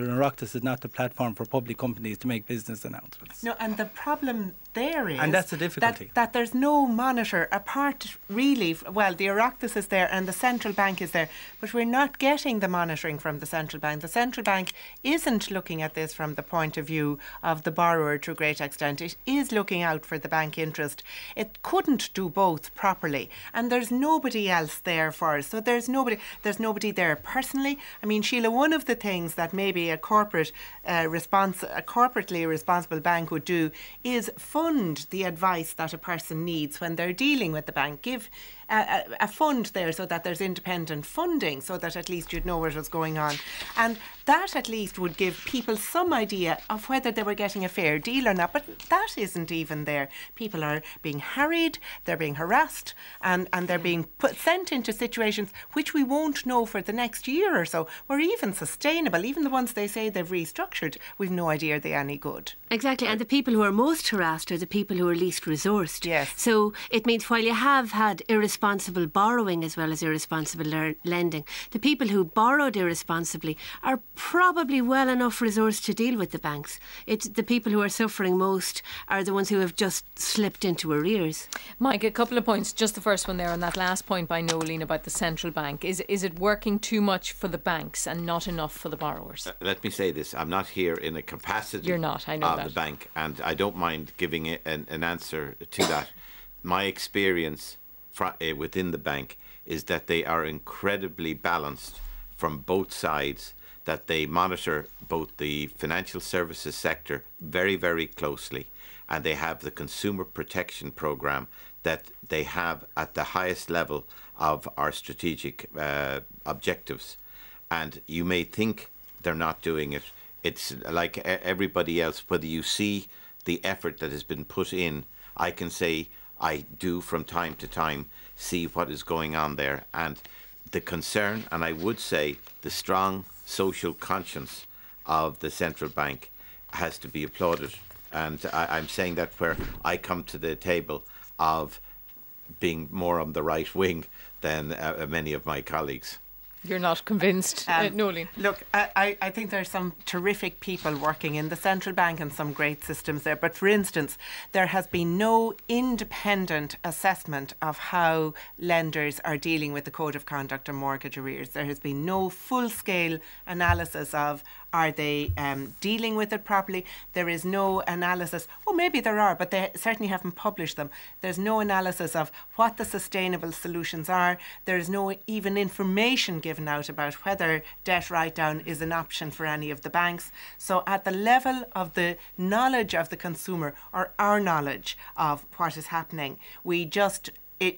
This is not the platform for public companies to make business announcements. No, and the problem there is... And that's the difficulty. That there's no monitor apart, really. Well, the Oireachtas is there and the central bank is there, but we're not getting the monitoring from the central bank. The central bank isn't looking at this from the point of view of the borrower to a great extent. It is looking out for the bank interest. It couldn't do both properly, and there's nobody else there for us. So there's nobody there personally. I mean, Sheila, one of the things that maybe a corporately responsible bank would do is fund the advice that a person needs when they're dealing with the bank. Give a fund there so that there's independent funding, so that at least you'd know what was going on. And that at least would give people some idea of whether they were getting a fair deal or not. But that isn't even there. People are being harried, they're being harassed, and they're being sent into situations which we won't know for the next year or so, or even sustainable. Even the ones they say they've restructured, we've no idea are they any good. Exactly, and the people who are most harassed are the people who are least resourced. Yes. So it means while you have had irresponsible borrowing as well as irresponsible lending, the people who borrowed irresponsibly are probably well enough resourced to deal with the banks. It's the people who are suffering most are the ones who have just slipped into arrears. Mike, a couple of points. Just the first one there on that last point by Noeline about the central bank. Is it working too much for the banks and not enough for the borrowers? Let me say this. I'm not here in a capacity You're not, I know of that. the bank, and I don't mind giving an answer to that. My experience within the bank is that they are incredibly balanced from both sides, that they monitor both the financial services sector very, very closely, and they have the consumer protection programme that they have at the highest level of our strategic objectives. And you may think they're not doing it. It's like everybody else, whether you see the effort that has been put in, I can say I do from time to time see what is going on there. And the concern, and I would say the strong social conscience of the central bank has to be applauded. And I'm saying that where I come to the table of being more on the right wing than many of my colleagues. You're not convinced, Noeline? Look, I think there's some terrific people working in the central bank and some great systems there. But for instance, there has been no independent assessment of how lenders are dealing with the Code of Conduct on mortgage arrears. There has been no full-scale analysis of are they dealing with it properly. There is no analysis. Oh, maybe there are, but they certainly haven't published them. There's no analysis of what the sustainable solutions are. There is no even information given out about whether debt write-down is an option for any of the banks. So at the level of the knowledge of the consumer, or our knowledge of what is happening, we just...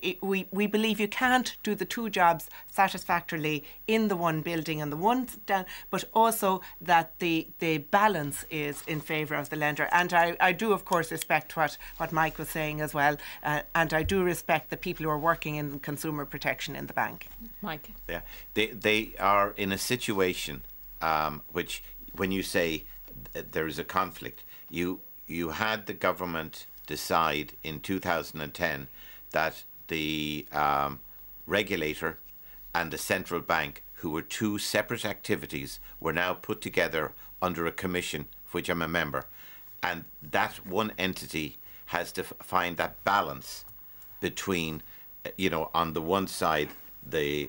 We believe you can't do the two jobs satisfactorily in the one building and the one down, but also that the balance is in favour of the lender. And I do, of course, respect what Mike was saying as well, and I do respect the people who are working in consumer protection in the bank. Mike? Yeah, they are in a situation which, when you say there is a conflict, you had the government decide in 2010 that the regulator and the central bank, who were two separate activities, were now put together under a commission, of which I'm a member. And that one entity has to find that balance between, on the one side, the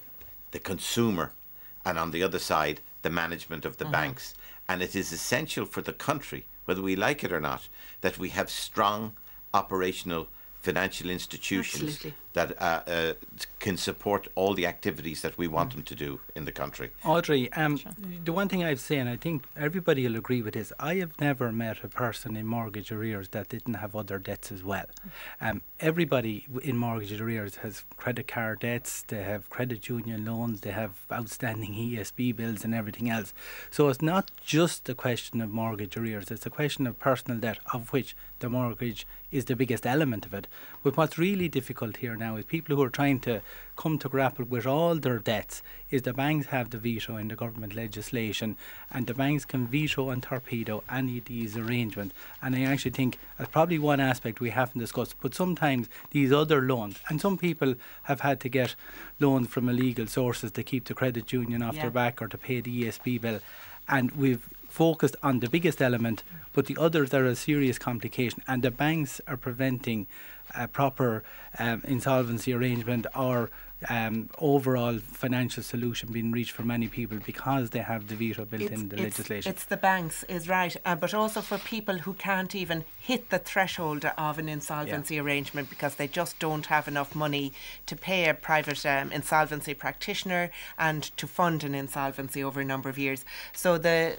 consumer, and on the other side, the management of the banks. And it is essential for the country, whether we like it or not, that we have strong operational financial institutions Absolutely. that can support all the activities that we want them to do in the country. Audrey, the one thing I've said, and I think everybody will agree with this, I have never met a person in mortgage arrears that didn't have other debts as well. Everybody in mortgage arrears has credit card debts, they have credit union loans, they have outstanding ESB bills and everything else. So it's not just a question of mortgage arrears, it's a question of personal debt, of which the mortgage is the biggest element of it. But what's really difficult here now is people who are trying to come to grapple with all their debts is the banks have the veto in the government legislation, and the banks can veto and torpedo any of these arrangements. And I actually think that's probably one aspect we haven't discussed, but sometimes these other loans, and some people have had to get loans from illegal sources to keep the credit union off their back or to pay the ESB bill. And we've focused on the biggest element, but the others are a serious complication, and the banks are preventing a proper insolvency arrangement or overall financial solution being reached for many people because they have the veto built in the legislation. It's the banks, is right, but also for people who can't even hit the threshold of an insolvency arrangement because they just don't have enough money to pay a private insolvency practitioner and to fund an insolvency over a number of years. So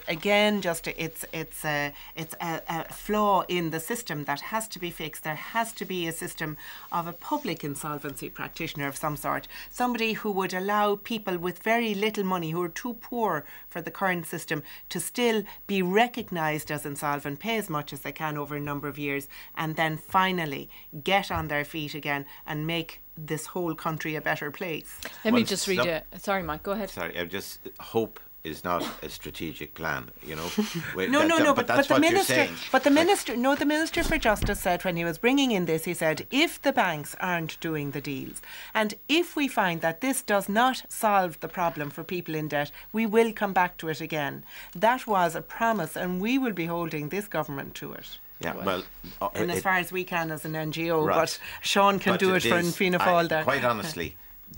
it's a flaw in the system that has to be fixed. There has to be a system of a public insolvency practitioner of some sort. Somebody who would allow people with very little money, who are too poor for the current system, to still be recognised as insolvent, pay as much as they can over a number of years, and then finally get on their feet again and make this whole country a better place. Let me just read sorry, Mike, go ahead. Sorry, I just hope is not a strategic plan, you know. But the Minister for Justice said when he was bringing in this, he said, if the banks aren't doing the deals, and if we find that this does not solve the problem for people in debt, we will come back to it again. That was a promise, and we will be holding this government to it. Yeah, well, and as far as we can as an NGO, right. But Sean can do it for Fianna Fáil there. Quite honestly,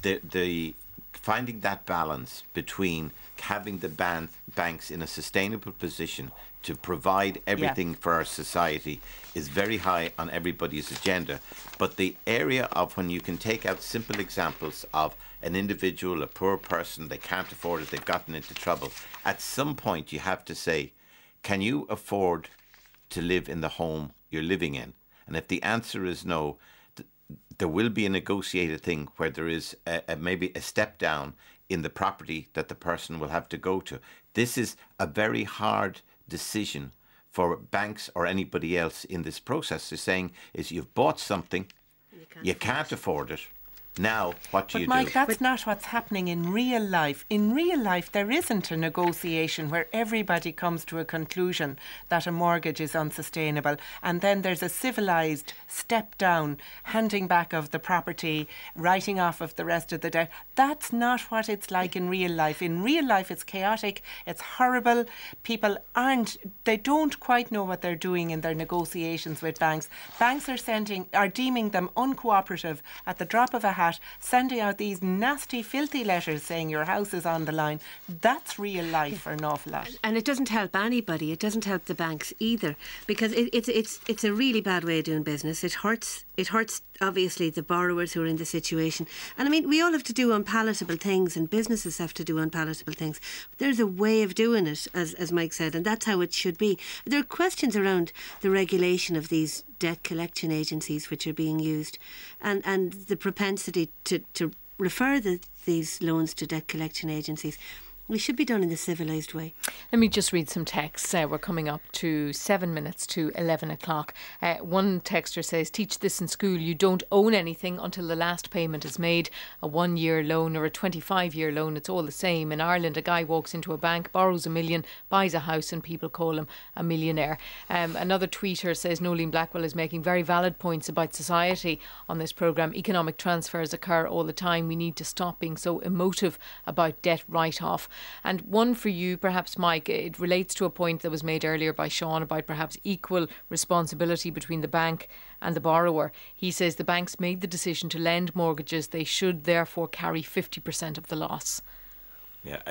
the finding that balance between having the banks in a sustainable position to provide everything for our society is very high on everybody's agenda. But the area of when you can take out simple examples of an individual, a poor person, they can't afford it, they've gotten into trouble, at some point you have to say, can you afford to live in the home you're living in? And if the answer is no, there will be a negotiated thing where there is maybe a step down in the property that the person will have to go to. This is a very hard decision for banks or anybody else in this process. They're saying is you've bought something, you can't afford it. Now, what do you do? But Mike, that's not what's happening in real life. In real life, there isn't a negotiation where everybody comes to a conclusion that a mortgage is unsustainable, and then there's a civilised step down, handing back of the property, writing off of the rest of the debt. That's not what it's like in real life. In real life, it's chaotic, it's horrible. People they don't quite know what they're doing in their negotiations with banks. Banks are deeming them uncooperative at the drop of a hat, sending out these nasty, filthy letters saying your house is on the line. That's real life for an awful lot. And it doesn't help anybody. It doesn't help the banks either, because it's a really bad way of doing business. It hurts obviously the borrowers who are in the situation. And I mean, we all have to do unpalatable things, and businesses have to do unpalatable things. But there's a way of doing it, as Mike said, and that's how it should be. There are questions around the regulation of these debt collection agencies which are being used, and the propensity to refer these loans to debt collection agencies. We should be done in a civilised way. Let me just read some texts. We're coming up to 7 minutes to 11 o'clock. One texter says, teach this in school. You don't own anything until the last payment is made. A 1-year loan or a 25-year loan, it's all the same. In Ireland, a guy walks into a bank, borrows $1 million, buys a house, and people call him a millionaire. Another tweeter says, Nolene Blackwell is making very valid points about society on this programme. Economic transfers occur all the time. We need to stop being so emotive about debt write-off. And one for you, perhaps, Mike, it relates to a point that was made earlier by Sean about perhaps equal responsibility between the bank and the borrower. He says the banks made the decision to lend mortgages. They should therefore carry 50% of the loss. Yeah,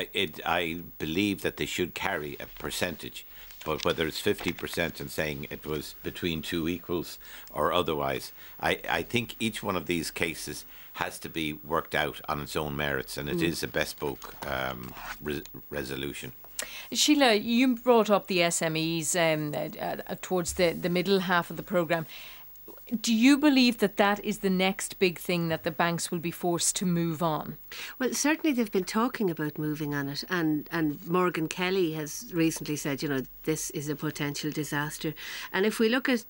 I believe that they should carry a percentage, but whether it's 50% and saying it was between two equals or otherwise, I think each one of these cases has to be worked out on its own merits, and it is a bespoke resolution. Sheila, you brought up the SMEs towards the middle half of the programme. Do you believe that is the next big thing that the banks will be forced to move on? Well, certainly they've been talking about moving on it, and Morgan Kelly has recently said, this is a potential disaster. And if we look at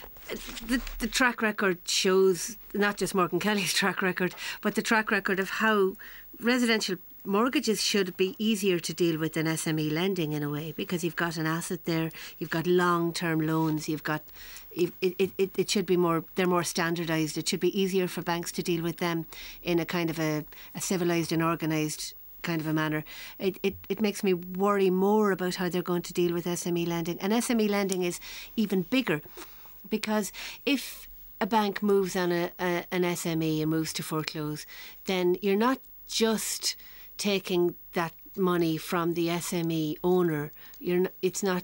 the track record shows, not just Morgan Kelly's track record, but the track record of how residential mortgages should be easier to deal with than SME lending in a way, because you've got an asset there, you've got long-term loans, it should be they're more standardised. It should be easier for banks to deal with them in a kind of a civilised and organised kind of a manner, it makes me worry more about how they're going to deal with SME lending. And SME lending is even bigger, because if a bank moves on an SME and moves to foreclose, then you're not just taking that money from the SME owner. It's not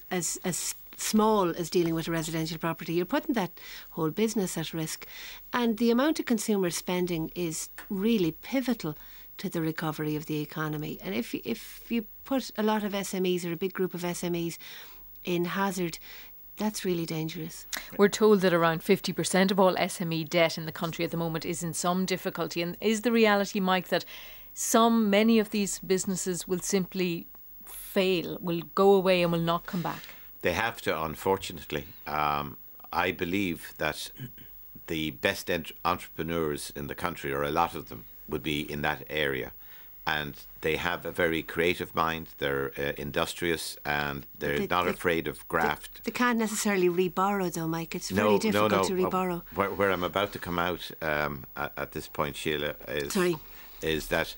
as small as dealing with a residential property. You're putting that whole business at risk. And the amount of consumer spending is really pivotal to the recovery of the economy. And if you put a lot of SMEs or a big group of SMEs in hazard, that's really dangerous. We're told that around 50% of all SME debt in the country at the moment is in some difficulty. And is the reality, Mike, that many of these businesses will simply fail, will go away and will not come back? They have to, unfortunately. I believe that the best entrepreneurs in the country, or a lot of them, would be in that area. And they have a very creative mind, they're industrious, and they're not afraid of graft. They can't necessarily reborrow though, Mike. It's very difficult to reborrow. Where I'm about to come out at this point, Sheila, is that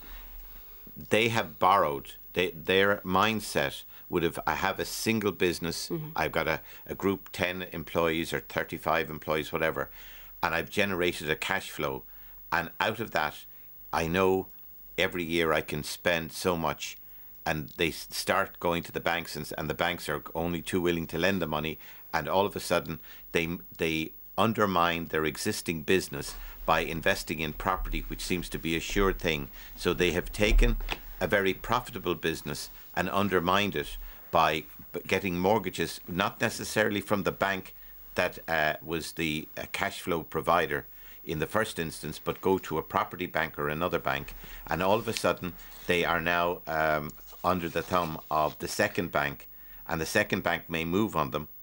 they have borrowed. Their mindset would have, I have a single business, I've got a group 10 employees or 35 employees, whatever, and I've generated a cash flow, and out of that I know every year I can spend so much, and they start going to the banks, and the banks are only too willing to lend the money, and all of a sudden they undermine their existing business by investing in property, which seems to be a sure thing. So they have taken a very profitable business and undermined it by getting mortgages, not necessarily from the bank that was the cash flow provider in the first instance, but go to a property bank or another bank, and all of a sudden they are now under the thumb of the second bank, and the second bank may move on them,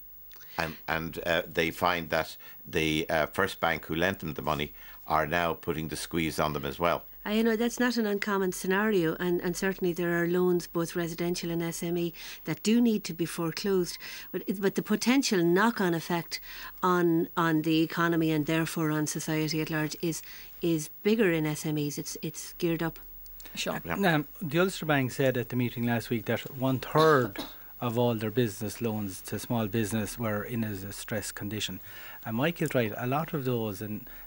and they find that the first bank who lent them the money are now putting the squeeze on them as well. That's not an uncommon scenario, and certainly there are loans, both residential and SME, that do need to be foreclosed. But the potential knock-on effect on the economy and therefore on society at large is bigger in SMEs. It's geared up. Sure. Yeah. The Ulster Bank said at the meeting last week that 1/3 of all their business loans to small business were in a stress condition. And Mike is right, a lot of those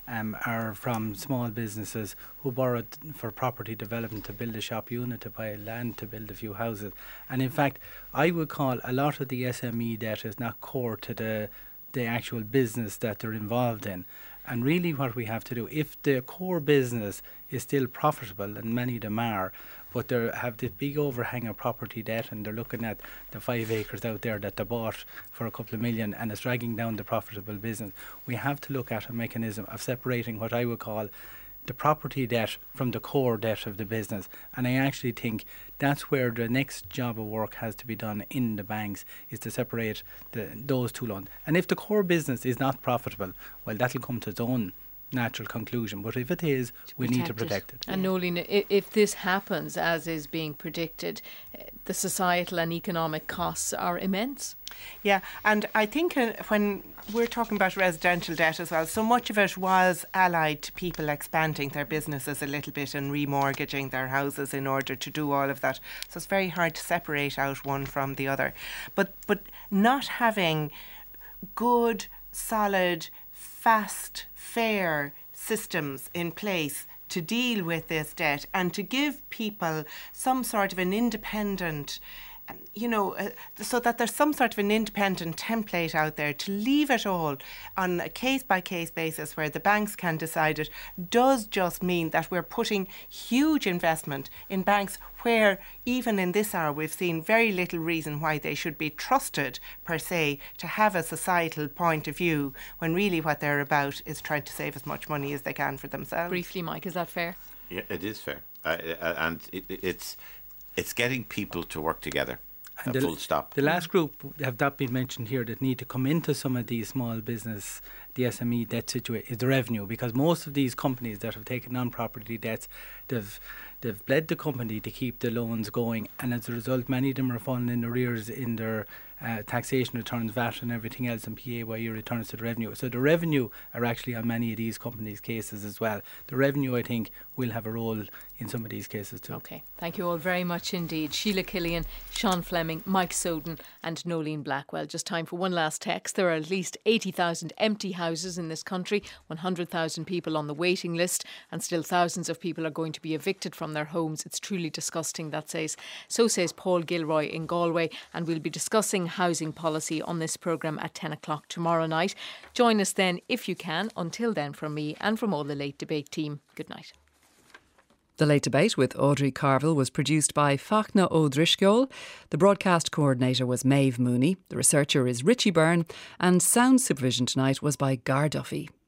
are from small businesses who borrowed for property development, to build a shop unit, to buy land, to build a few houses. And in fact, I would call a lot of the SME debt is not core to the actual business that they're involved in. And really what we have to do, if the core business is still profitable, and many of them are, but they have this big overhang of property debt, and they're looking at the 5 acres out there that they bought for a couple of million, and it's dragging down the profitable business. We have to look at a mechanism of separating what I would call the property debt from the core debt of the business. And I actually think that's where the next job of work has to be done in the banks, is to separate those two loans. And if the core business is not profitable, well, that'll come to its own natural conclusion. But if it is, we need to protect it. And Nolene, if this happens as is being predicted, the societal and economic costs are immense. Yeah, and I think when we're talking about residential debt as well, so much of it was allied to people expanding their businesses a little bit and remortgaging their houses in order to do all of that. So it's very hard to separate out one from the other. But not having good, solid, fast, fair systems in place to deal with this debt and to give people some sort of an independent, so that there's some sort of an independent template out there to leave it all on a case-by-case basis where the banks can decide it, does just mean that we're putting huge investment in banks where, even in this hour, we've seen very little reason why they should be trusted, per se, to have a societal point of view, when really what they're about is trying to save as much money as they can for themselves. Briefly, Mike, is that fair? Yeah, it is fair. And it's getting people to work together. And full stop. The last group have not been mentioned here that need to come into some of these small business, the SME debt situation, is the revenue, because most of these companies that have taken on property debts, they've bled the company to keep the loans going, and as a result many of them are falling in arrears in their taxation returns, VAT and everything else, and PAYE returns to the revenue. So the revenue are actually on many of these companies' cases as well. The revenue, I think, will have a role in some of these cases too. Okay, thank you all very much indeed. Sheila Killian, Sean Fleming, Mike Soden and Nolene Blackwell. Just time for one last text. There are at least 80,000 empty houses in this country, 100,000 people on the waiting list, and still thousands of people are going to be evicted from their homes. It's truly disgusting, so says Paul Gilroy in Galway, and we'll be discussing housing policy on this programme at 10 o'clock tomorrow night. Join us then if you can. Until then, from me and from all the Late Debate team, good night. The Late Debate with Audrey Carville was produced by Fachna O'Driscoll. The broadcast coordinator was Maeve Mooney. The researcher is Richie Byrne. And sound supervision tonight was by Gar Duffy.